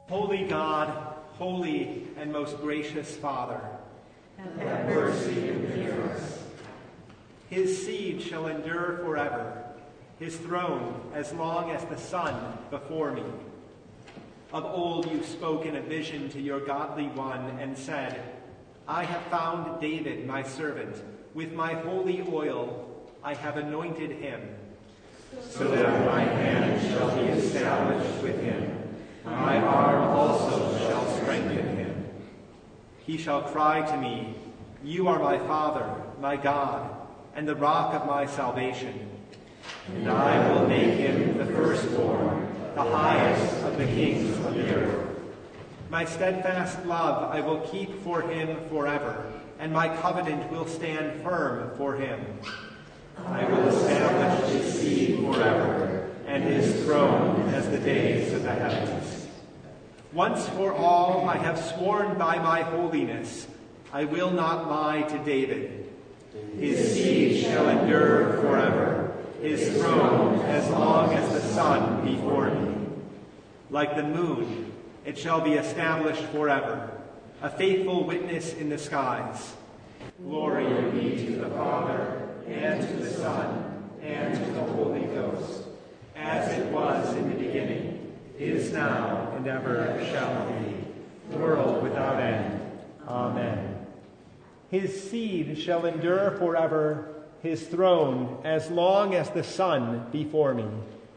Holy God, holy and most gracious Father, have mercy and hear us. His seed shall endure forever, his throne as long as the sun before me. Of old you spoke in a vision to your godly one and said, I have found David my servant. With my holy oil I have anointed him. So that my hand shall be established with him. My arm also shall strengthen him. He shall cry to me, You are my Father, my God, and the rock of my salvation. And I will make him the firstborn, the highest of the kings of the earth. My steadfast love I will keep for him forever, and my covenant will stand firm for him. I will establish his seed forever, and his throne as the days of the heavens. Once for all I have sworn by my holiness, I will not lie to David. His seed shall endure forever, his throne as long as the sun before me. Like the moon, it shall be established forever, a faithful witness in the skies. Glory be to the Father, and to the Son, and to the Holy Ghost, as it was in the beginning, is now, and ever shall be, world without end. Amen. His seed shall endure forever, his throne as long as the sun before me.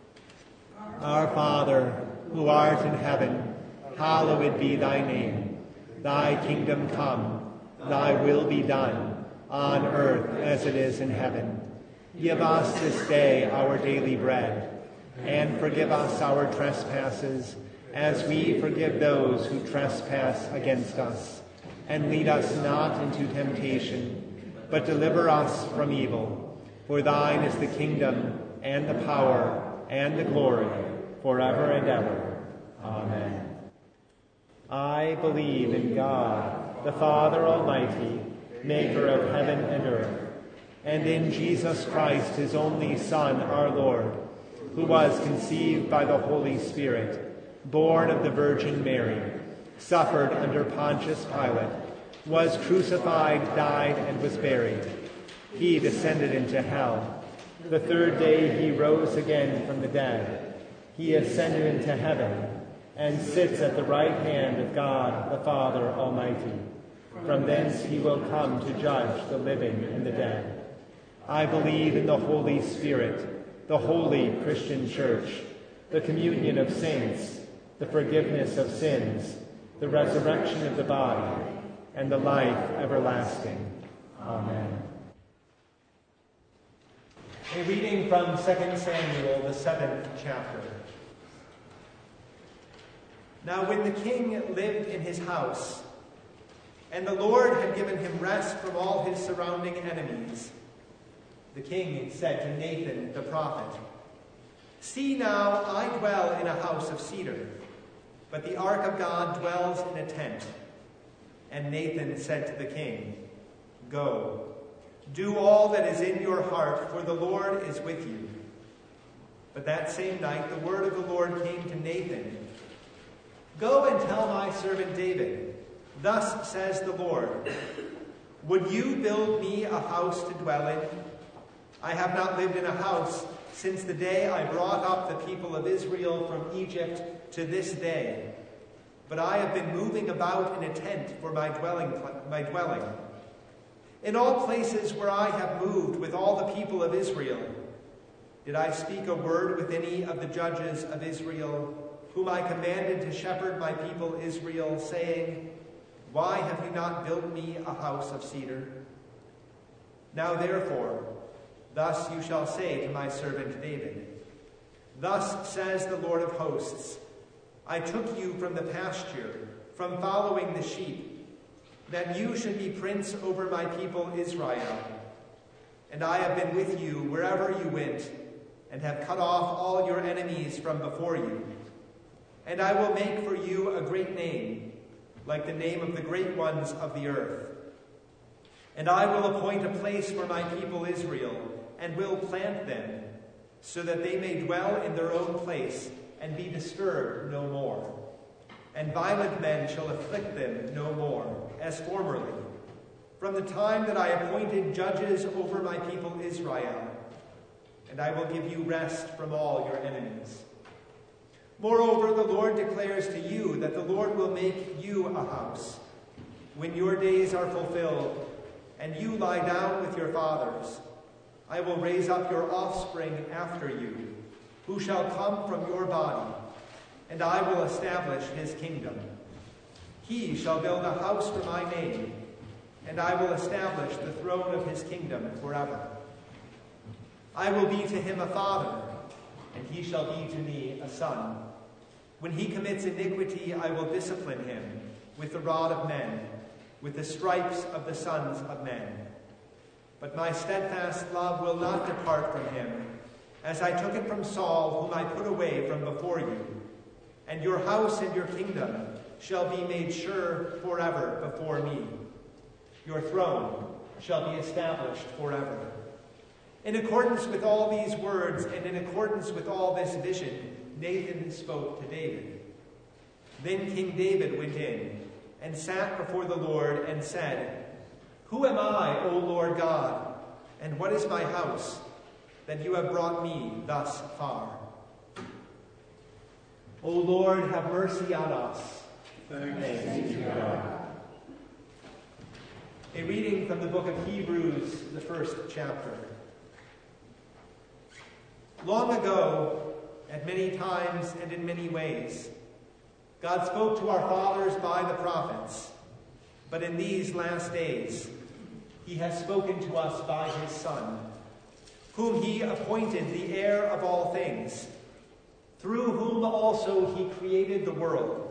Our Father, who art in heaven, hallowed be thy name. Thy kingdom come, thy will be done, on earth as it is in heaven. Give us this day our daily bread, and forgive us our trespasses, as we forgive those who trespass against us. And lead us not into temptation, but deliver us from evil. For thine is the kingdom, and the power, and the glory, forever and ever. Amen. I believe in God, the Father Almighty, maker of heaven and earth, and in Jesus Christ, his only Son, our Lord, who was conceived by the Holy Spirit, born of the Virgin Mary, suffered under Pontius Pilate, was crucified, died, and was buried. He descended into hell. The third day he rose again from the dead. He ascended into heaven and sits at the right hand of God the Father Almighty. From thence he will come to judge the living and the dead. I believe in the Holy Spirit, the holy Christian Church, the communion of saints, the forgiveness of sins, the resurrection of the body, and the life everlasting. Amen. A reading from 2 Samuel, the 7th chapter. Now when the king lived in his house, and the Lord had given him rest from all his surrounding enemies, the king said to Nathan the prophet, See now, I dwell in a house of cedar, but the ark of God dwells in a tent. And Nathan said to the king, Go, do all that is in your heart, for the Lord is with you. But that same night the word of the Lord came to Nathan, Go and tell my servant David, Thus says the Lord, Would you build me a house to dwell in? I have not lived in a house since the day I brought up the people of Israel from Egypt to this day. But I have been moving about in a tent for my dwelling. In all places where I have moved with all the people of Israel, did I speak a word with any of the judges of Israel, whom I commanded to shepherd my people Israel, saying, Why have you not built me a house of cedar? Now therefore, thus you shall say to my servant David, Thus says the Lord of hosts, I took you from the pasture, from following the sheep, that you should be prince over my people Israel. And I have been with you wherever you went, and have cut off all your enemies from before you. And I will make for you a great name, like the name of the great ones of the earth. And I will appoint a place for my people Israel, and will plant them, so that they may dwell in their own place, and be disturbed no more. and violent men shall afflict them no more, as formerly, from the time that I appointed judges over my people Israel, and I will give you rest from all your enemies. Moreover, the Lord declares to you that the Lord will make you a house. When your days are fulfilled, and you lie down with your fathers, I will raise up your offspring after you, who shall come from your body, and I will establish his kingdom. He shall build a house for my name, and I will establish the throne of his kingdom forever. I will be to him a father, and he shall be to me a son. When he commits iniquity, I will discipline him with the rod of men, with the stripes of the sons of men. But my steadfast love will not depart from him, as I took it from Saul, whom I put away from before you. And your house and your kingdom shall be made sure forever before me. Your throne shall be established forever. In accordance with all these words, and in accordance with all this vision, Nathan spoke to David. Then King David went in and sat before the Lord and said, Who am I, O Lord God, and what is my house, that you have brought me thus far? O Lord, have mercy on us. Thanks be to God. A reading from the book of Hebrews, the first chapter. Long ago, at many times and in many ways, God spoke to our fathers by the prophets, but in these last days, he has spoken to us by his Son, whom he appointed the heir of all things, through whom also he created the world.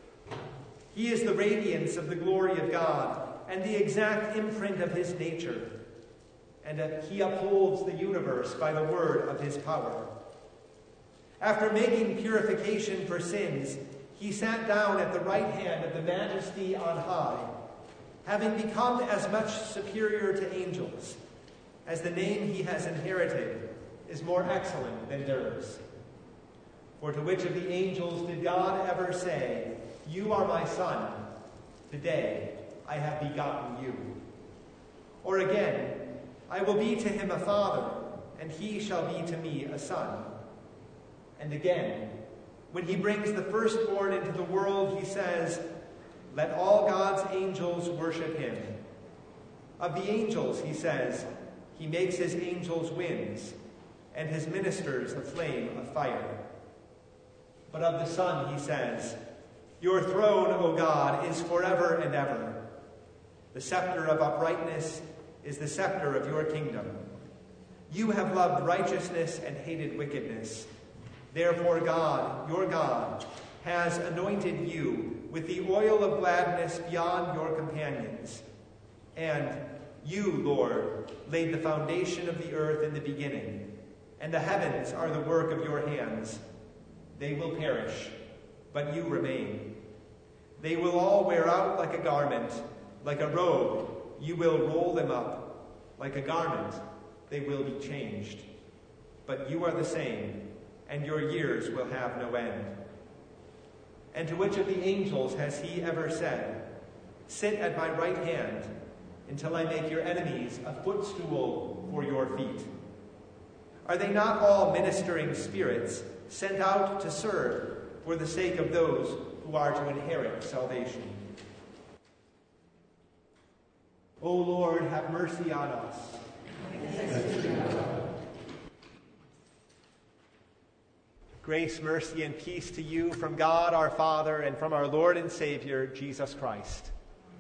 He is the radiance of the glory of God and the exact imprint of his nature, and he upholds the universe by the word of his power. After making purification for sins, he sat down at the right hand of the Majesty on high, having become as much superior to angels, as the name he has inherited is more excellent than theirs. For to which of the angels did God ever say, You are my son, today I have begotten you? Or again, I will be to him a father, and he shall be to me a son. And again, when he brings the firstborn into the world, he says, Let all God's angels worship him. Of the angels, he says, He makes his angels winds, and his ministers a flame of fire. But of the Son, he says, Your throne, O God, is forever and ever. The scepter of uprightness is the scepter of your kingdom. You have loved righteousness and hated wickedness. Therefore God, your God, has anointed you with the oil of gladness beyond your companions. And you, Lord, laid the foundation of the earth in the beginning, and the heavens are the work of your hands. They will perish, but you remain. They will all wear out like a garment, like a robe, you will roll them up. Like a garment, they will be changed. But you are the same, and your years will have no end. And to which of the angels has he ever said, Sit at my right hand, until I make your enemies a footstool for your feet? Are they not all ministering spirits, sent out to serve for the sake of those who are to inherit salvation? O Lord, have mercy on us. Grace, mercy, and peace to you from God our Father and from our Lord and Savior, Jesus Christ.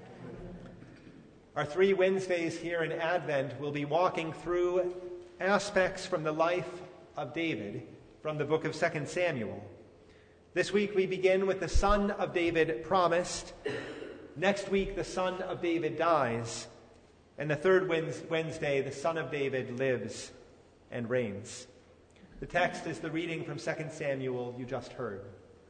Our 3 Wednesdays here in Advent will be walking through aspects from the life of David from the book of 2 Samuel. This week we begin with the son of David promised. Next week the son of David dies. And the third Wednesday, the son of David lives and reigns. The text is the reading from 2 Samuel you just heard.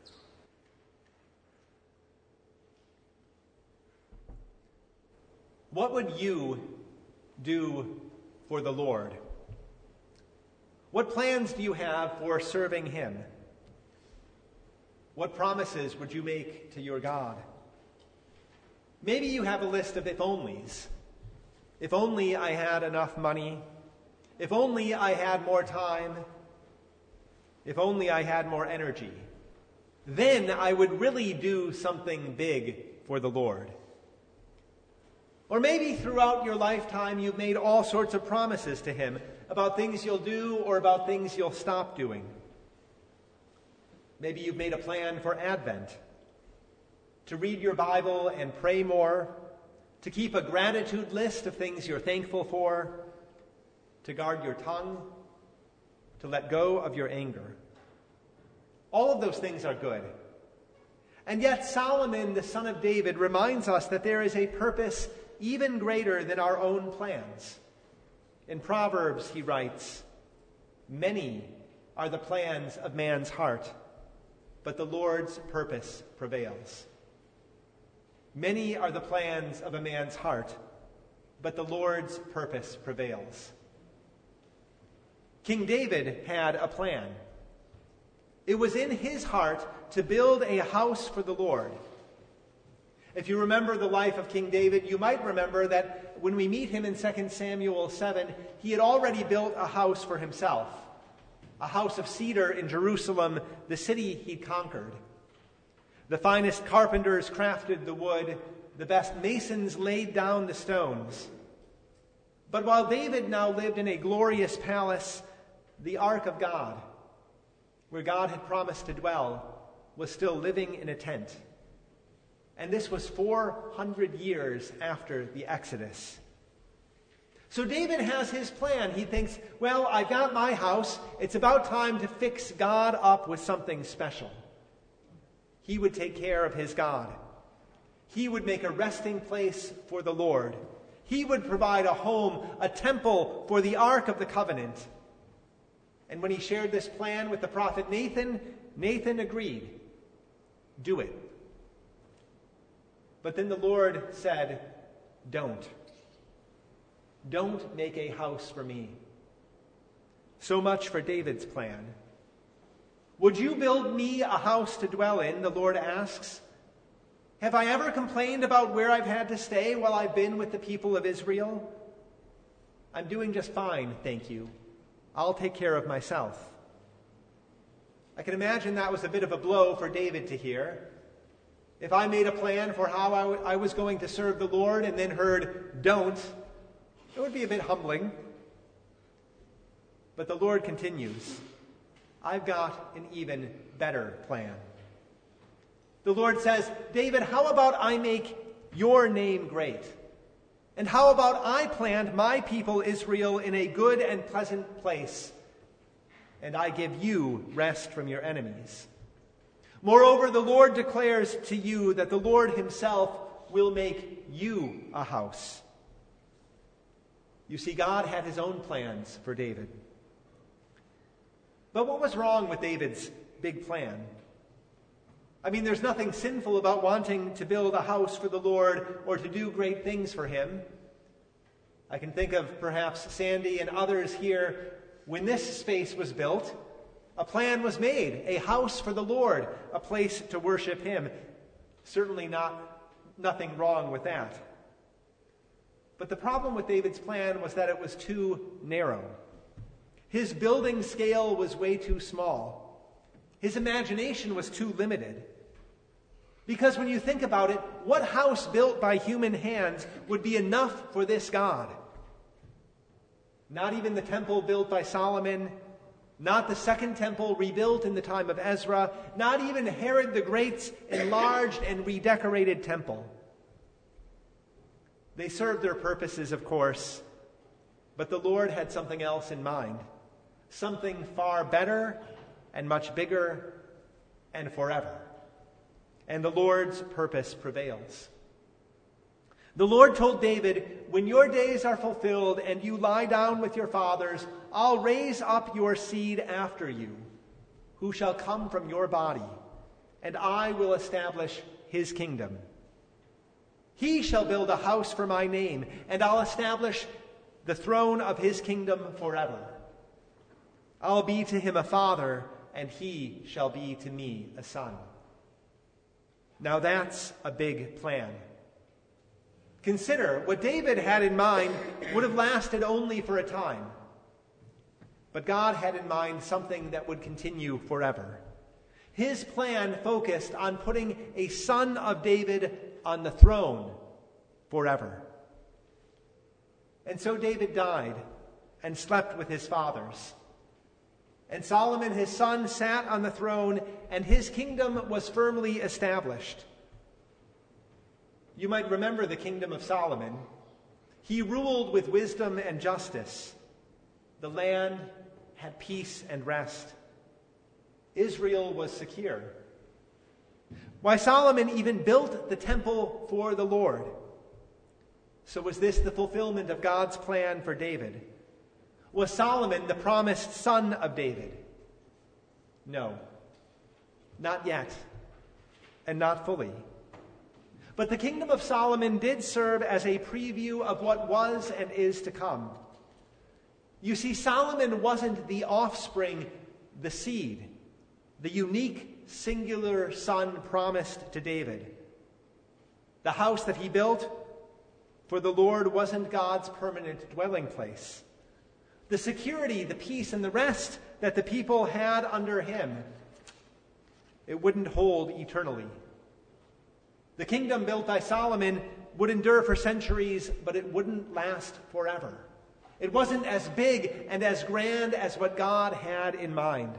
What would you do for the Lord? What plans do you have for serving him? What promises would you make to your God? Maybe you have a list of if-onlys. If only I had enough money. If only I had more time. If only I had more energy. Then I would really do something big for the Lord. Or maybe throughout your lifetime you've made all sorts of promises to him about things you'll do or about things you'll stop doing. Maybe you've made a plan for Advent, to read your Bible and pray more, to keep a gratitude list of things you're thankful for, to guard your tongue, to let go of your anger. All of those things are good. And yet Solomon, the son of David, reminds us that there is a purpose even greater than our own plans. In Proverbs, he writes, "Many are the plans of man's heart, but the Lord's purpose prevails." Many are the plans of a man's heart, but the Lord's purpose prevails. King David had a plan. It was in his heart to build a house for the Lord. If you remember the life of King David, you might remember that when we meet him in 2 Samuel 7, he had already built a house for himself, a house of cedar in Jerusalem, the city he'd conquered. The finest carpenters crafted the wood, the best masons laid down the stones. But while David now lived in a glorious palace, the Ark of God, where God had promised to dwell, was still living in a tent. And this was 400 years after the Exodus. So David has his plan. He thinks, well, I've got my house. It's about time to fix God up with something special. He would take care of his God. He would make a resting place for the Lord. He would provide a home, a temple for the Ark of the Covenant. And when he shared this plan with the prophet Nathan, Nathan agreed. Do it. But then the Lord said, don't. Don't make a house for me. So much for David's plan. Would you build me a house to dwell in, the Lord asks. Have I ever complained about where I've had to stay while I've been with the people of Israel? I'm doing just fine, thank you. I'll take care of myself. I can imagine that was a bit of a blow for David to hear. If I made a plan for how I was going to serve the Lord and then heard, don't, it would be a bit humbling. But the Lord continues, I've got an even better plan. The Lord says, David, how about I make your name great? And how about I plant my people Israel in a good and pleasant place, and I give you rest from your enemies? Moreover, the Lord declares to you that the Lord himself will make you a house. You see, God had his own plans for David. But what was wrong with David's big plan? I mean, there's nothing sinful about wanting to build a house for the Lord or to do great things for him. I can think of perhaps Sandy and others here when this space was built. A plan was made, a house for the Lord, a place to worship him. Certainly nothing wrong with that. But the problem with David's plan was that it was too narrow. His building scale was way too small. His imagination was too limited. Because when you think about it, what house built by human hands would be enough for this God? Not even the temple built by Solomon, not the second temple rebuilt in the time of Ezra, not even Herod the Great's enlarged and redecorated temple. They served their purposes, of course, but the Lord had something else in mind, something far better and much bigger and forever. And the Lord's purpose prevails. The Lord told David, when your days are fulfilled and you lie down with your fathers, I'll raise up your seed after you, who shall come from your body, and I will establish his kingdom. He shall build a house for my name, and I'll establish the throne of his kingdom forever. I'll be to him a father, and he shall be to me a son. Now that's a big plan. Consider, what David had in mind would have lasted only for a time. But God had in mind something that would continue forever. His plan focused on putting a son of David on the throne forever. And so David died and slept with his fathers. And Solomon, his son, sat on the throne, and his kingdom was firmly established. You might remember the kingdom of Solomon. He ruled with wisdom and justice. The land had peace and rest. Israel was secure. Why, Solomon even built the temple for the Lord. So was this the fulfillment of God's plan for David? Was Solomon the promised son of David? No, not yet, and not fully. But the kingdom of Solomon did serve as a preview of what was and is to come. You see, Solomon wasn't the offspring, the seed, the unique, singular son promised to David. The house that he built for the Lord wasn't God's permanent dwelling place. The security, the peace, and the rest that the people had under him, it wouldn't hold eternally. The kingdom built by Solomon would endure for centuries, but it wouldn't last forever. It wasn't as big and as grand as what God had in mind.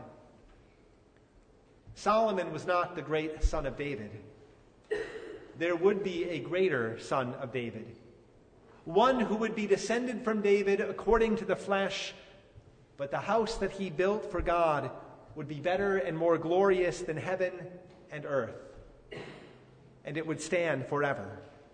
Solomon was not the great son of David. There would be a greater son of David, one who would be descended from David according to the flesh, but the house that he built for God would be better and more glorious than heaven and earth, and it would stand forever.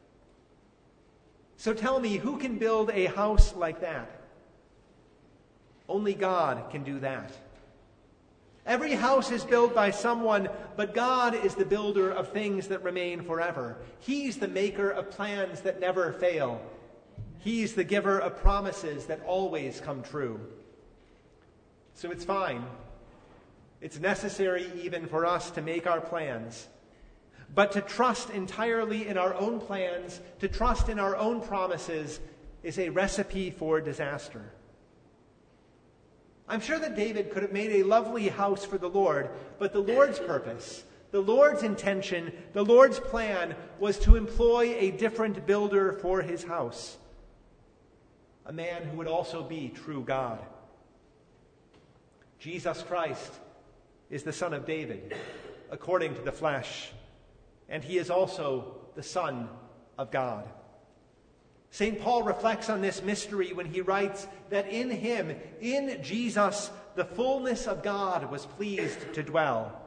So tell me, who can build a house like that? Only God can do that. Every house is built by someone, but God is the builder of things that remain forever. He's the maker of plans that never fail. He's the giver of promises that always come true. So it's fine. It's necessary even for us to make our plans. But to trust entirely in our own plans, to trust in our own promises, is a recipe for disaster. I'm sure that David could have made a lovely house for the Lord, but the Lord's purpose, the Lord's intention, the Lord's plan was to employ a different builder for his house, a man who would also be true God. Jesus Christ is the Son of David, according to the flesh, and he is also the Son of God. St. Paul reflects on this mystery when he writes that in him, in Jesus, the fullness of God was pleased to dwell.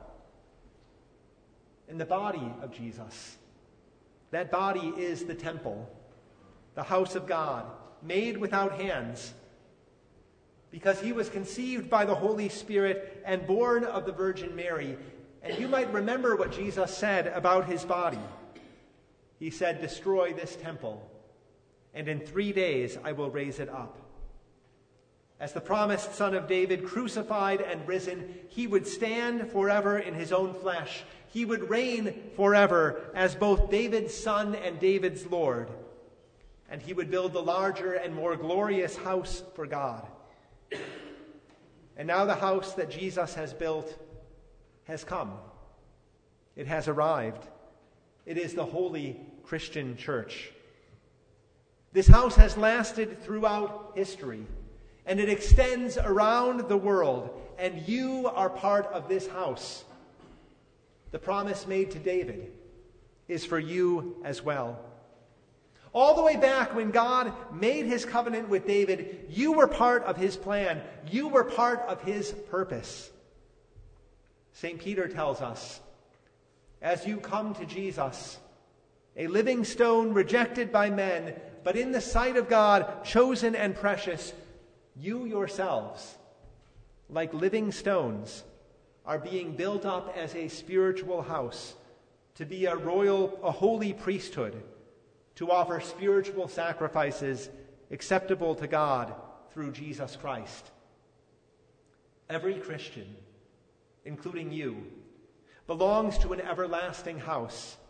In the body of Jesus. That body is the temple, the house of God, made without hands, because he was conceived by the Holy Spirit and born of the Virgin Mary. And you might remember what Jesus said about his body. He said, "Destroy this temple, and in 3 days I will raise it up." As the promised Son of David, crucified and risen, he would stand forever in his own flesh. He would reign forever as both David's son and David's Lord. And he would build the larger and more glorious house for God. And now the house that Jesus has built has come. It has arrived. It is the holy Christian church. This house has lasted throughout history, and it extends around the world, and you are part of this house. The promise made to David is for you as well. All the way back when God made his covenant with David, you were part of his plan. You were part of his purpose. St. Peter tells us, as you come to Jesus, a living stone rejected by men, but in the sight of God, chosen and precious, you yourselves, like living stones, are being built up as a spiritual house, to be a holy priesthood, to offer spiritual sacrifices acceptable to God through Jesus Christ. Every Christian, including you, belongs to an everlasting house,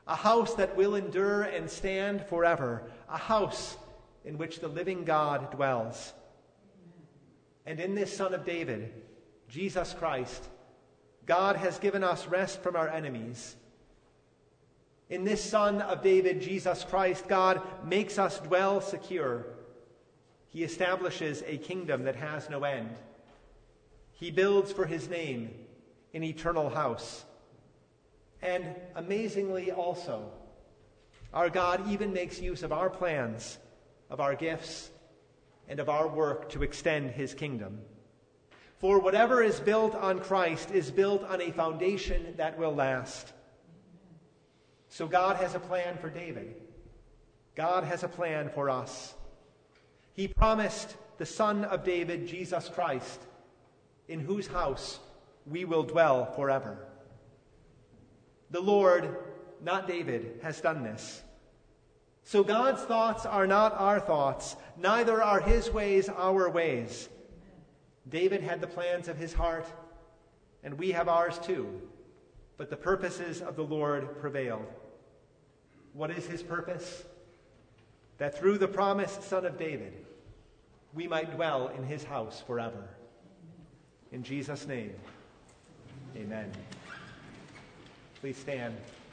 a house that will endure and stand forever, a house in which the living God dwells. And in this Son of David, Jesus Christ, God has given us rest from our enemies. In this Son of David, Jesus Christ, God makes us dwell secure. He establishes a kingdom that has no end. He builds for his name an eternal house. And amazingly also, our God even makes use of our plans, of our gifts, and of our work to extend his kingdom. For whatever is built on Christ is built on a foundation that will last. So God has a plan for David. God has a plan for us. He promised the Son of David, Jesus Christ, in whose house we will dwell forever. The Lord, not David, has done this. So God's thoughts are not our thoughts, neither are his ways our ways. David had the plans of his heart, and we have ours too. But the purposes of the Lord prevailed. What is his purpose? That through the promised Son of David, we might dwell in his house forever. In Jesus' name, amen. Please stand.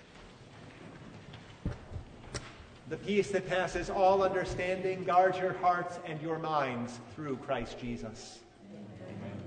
The peace that passes all understanding guards your hearts and your minds through Christ Jesus. Amen.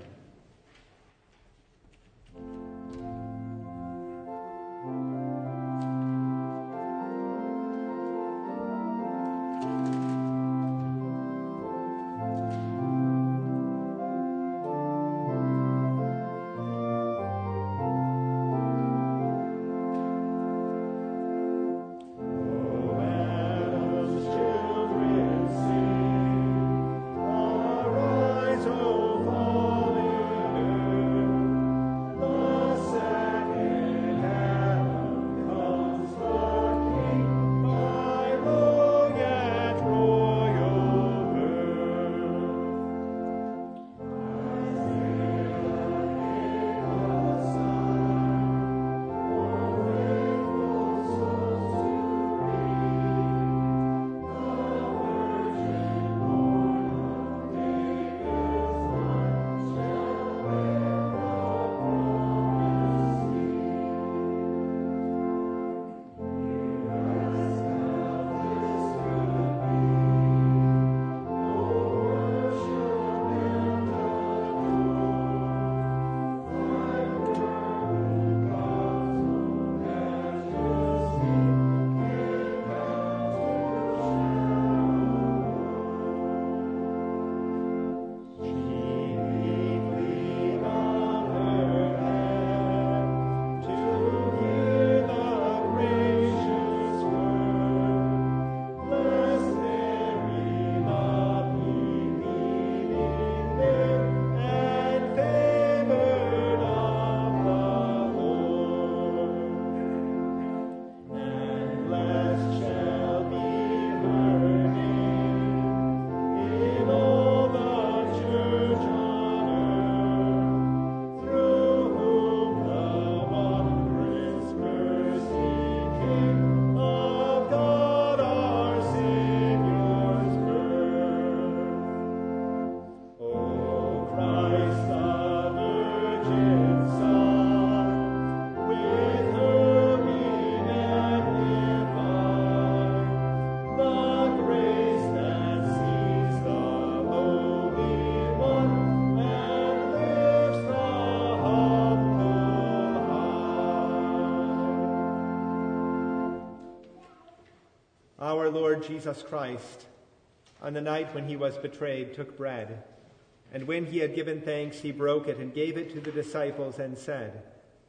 Our Lord Jesus Christ, on the night when he was betrayed, took bread, and when he had given thanks, he broke it and gave it to the disciples and said,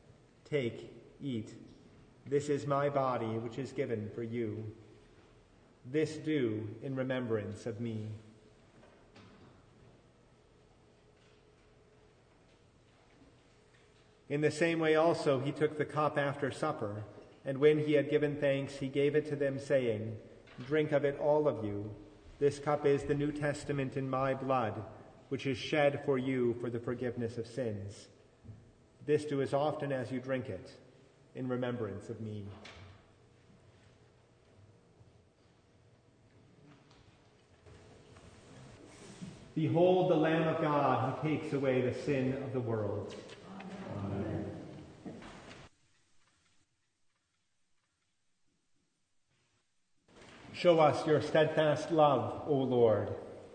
"Take, eat. This is my body, which is given for you. This do in remembrance of me." In the same way also he took the cup after supper, and when he had given thanks, he gave it to them, saying, "Drink of it, all of you. This cup is the New Testament in my blood, which is shed for you for the forgiveness of sins. This do as often as you drink it, in remembrance of me." Behold the Lamb of God who takes away the sin of the world. Amen. Show us your steadfast love, O Lord.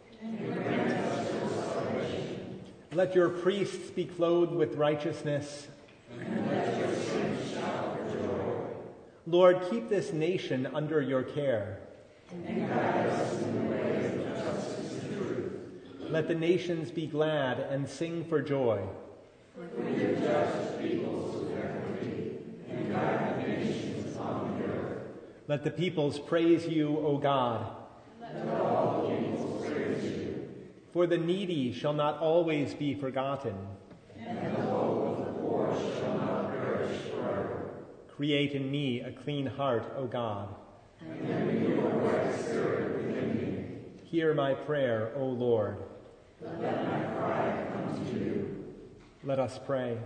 Let your priests be clothed with righteousness. And let your saints shout for joy. Lord, keep this nation under your care. And guide us in the way of justice and truth. Let the nations be glad and sing for joy. For you judge peoples with equity and guide the nations on the earth. Let the peoples praise you, O God. Let all the peoples praise you. For the needy shall not always be forgotten. And the hope of the poor shall not perish forever. Create in me a clean heart, O God. And renew your right spirit within me. Hear my prayer, O Lord. Let my cry come to you. Let us pray.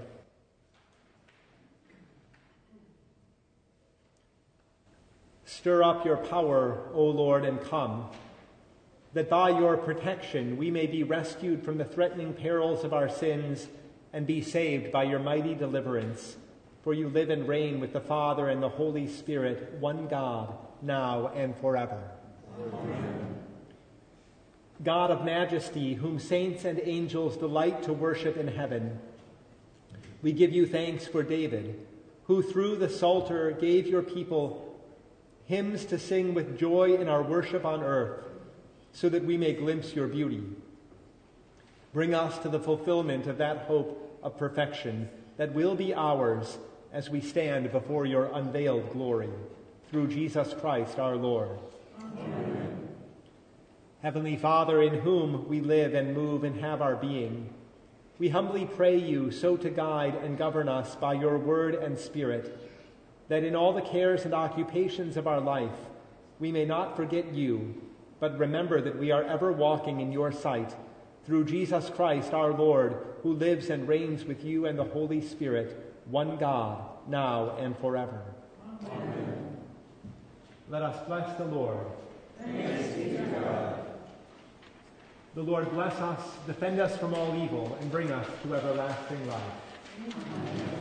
Stir up your power, O Lord, and come, that by your protection we may be rescued from the threatening perils of our sins and be saved by your mighty deliverance. For you live and reign with the Father and the Holy Spirit, one God, now and forever. Amen. God of majesty, whom saints and angels delight to worship in heaven, we give you thanks for David, who through the Psalter gave your people hymns to sing with joy in our worship on earth, so that we may glimpse your beauty. Bring us to the fulfillment of that hope of perfection that will be ours as we stand before your unveiled glory. Through Jesus Christ our Lord. Amen. Heavenly Father, in whom we live and move and have our being, we humbly pray you so to guide and govern us by your word and spirit, that in all the cares and occupations of our life we may not forget you, but remember that we are ever walking in your sight, through Jesus Christ our Lord, who lives and reigns with you and the Holy Spirit, one God, now and forever. Amen. Let us bless the Lord. Thanks be to God. The Lord bless us, defend us from all evil, and bring us to everlasting life. Amen.